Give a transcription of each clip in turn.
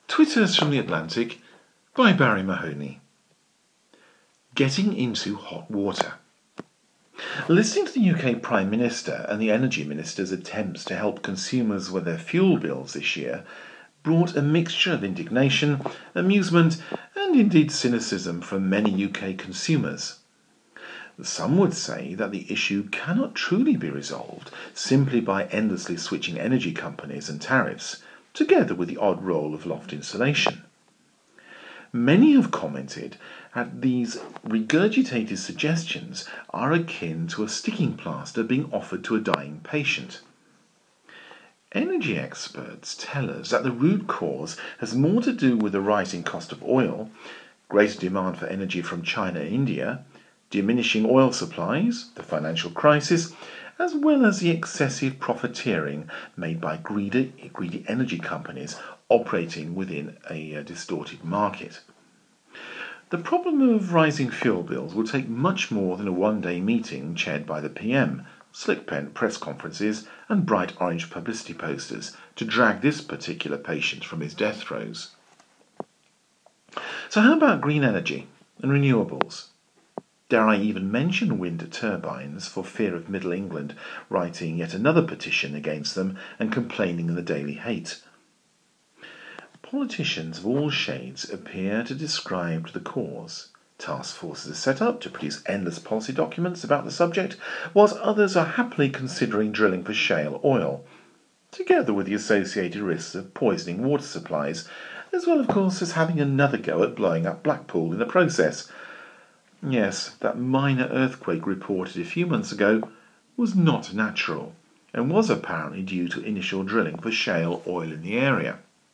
Twitters from the Atlantic by Barry Mahoney. Getting into hot water. Listening to the UK Prime Minister and the Energy Minister's attempts to help consumers with their fuel bills this year brought a mixture of indignation, amusement, and indeed cynicism from many UK consumers. Some would say that the issue cannot truly be resolved simply by endlessly switching energy companies and tariffs, together with the odd role of loft insulation. Many have commented that these regurgitated suggestions are akin to a sticking plaster being offered to a dying patient. Energy experts tell us that the root cause has more to do with the rising cost of oil, greater demand for energy from China and India, diminishing oil supplies, the financial crisis, as well as the excessive profiteering made by greedy energy companies operating within a distorted market. The problem of rising fuel bills will take much more than a one-day meeting chaired by the PM, slick pen press conferences, and bright orange publicity posters to drag this particular patient from his death throes. So how about green energy and renewables? Dare I even mention wind turbines for fear of Middle England writing yet another petition against them and complaining in the Daily Hate? Politicians of all shades appear to describe the cause. Task forces are set up to produce endless policy documents about the subject, whilst others are happily considering drilling for shale oil, together with the associated risks of poisoning water supplies, as well, of course, as having another go at blowing up Blackpool in the process. Yes, that minor earthquake reported a few months ago was not natural and was apparently due to initial drilling for shale oil in the area.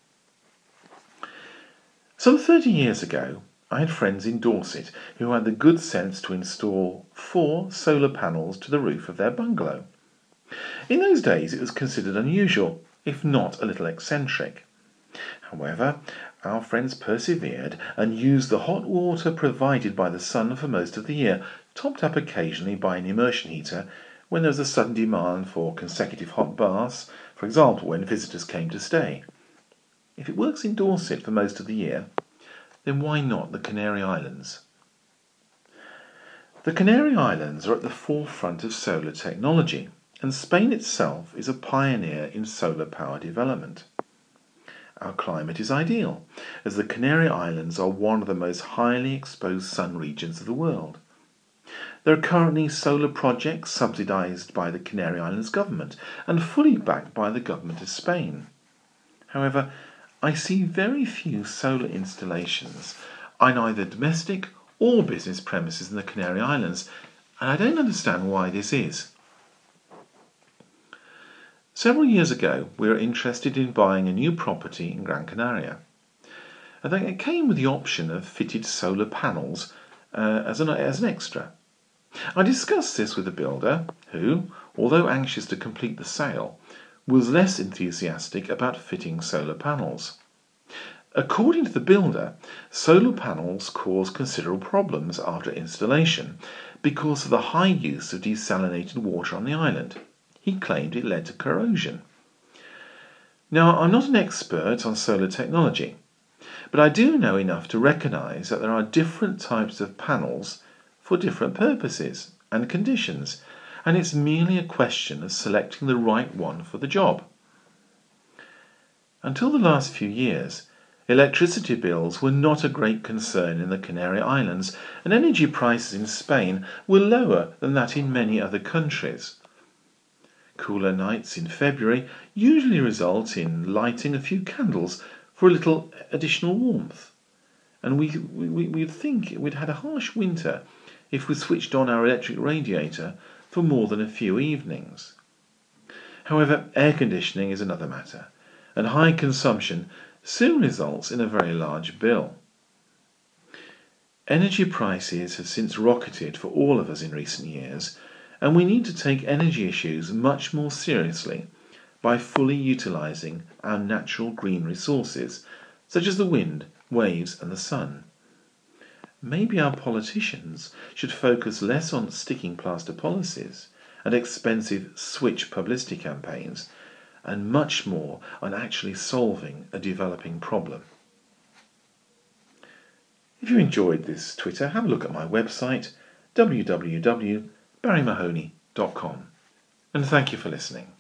Some 30 years ago, I had friends in Dorset who had the good sense to install 4 solar panels to the roof of their bungalow. In those days it was considered unusual, if not a little eccentric. However, our friends persevered and used the hot water provided by the sun for most of the year, topped up occasionally by an immersion heater when there was a sudden demand for consecutive hot baths, for example when visitors came to stay. If it works in Dorset for most of the year, then why not the Canary Islands? The Canary Islands are at the forefront of solar technology, and Spain itself is a pioneer in solar power development. Our climate is ideal, as the Canary Islands are one of the most highly exposed sun regions of the world. There are currently solar projects subsidised by the Canary Islands government and fully backed by the government of Spain. However, I see very few solar installations on either domestic or business premises in the Canary Islands, and I don't understand why this is. Several years ago, we were interested in buying a new property in Gran Canaria. I think it came with the option of fitted solar panels as an extra. I discussed this with the builder, who, although anxious to complete the sale, was less enthusiastic about fitting solar panels. According to the builder, solar panels cause considerable problems after installation because of the high use of desalinated water on the island. He claimed it led to corrosion. Now, I'm not an expert on solar technology, but I do know enough to recognise that there are different types of panels for different purposes and conditions, and it's merely a question of selecting the right one for the job. Until the last few years, electricity bills were not a great concern in the Canary Islands, and energy prices in Spain were lower than that in many other countries. Cooler nights in February usually result in lighting a few candles for a little additional warmth. And we'd think we'd had a harsh winter if we switched on our electric radiator for more than a few evenings. However, air conditioning is another matter, and high consumption soon results in a very large bill. Energy prices have since rocketed for all of us in recent years, and we need to take energy issues much more seriously by fully utilising our natural green resources, such as the wind, waves and the sun. Maybe our politicians should focus less on sticking plaster policies and expensive switch publicity campaigns, and much more on actually solving a developing problem. If you enjoyed this Twitter, have a look at my website, www.barrymahoney.com. And thank you for listening.